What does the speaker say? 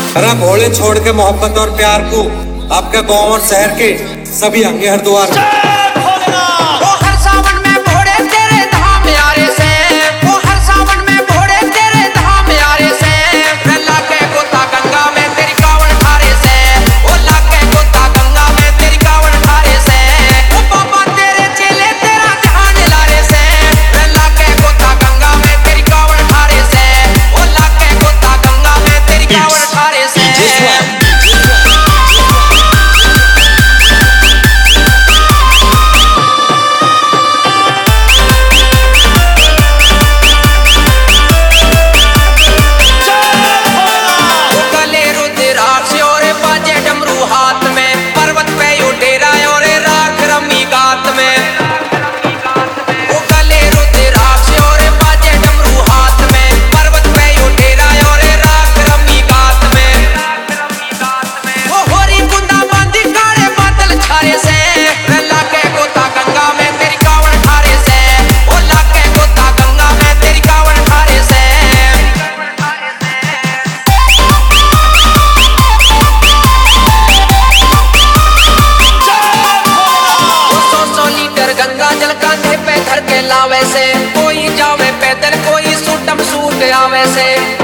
अरे भोले छोड़ के मोहब्बत और प्यार को आपके गांव और शहर के सभी अंगे हरिद्वार लावे से कोई जावे पैदल कोई सूटम सूट आवे से।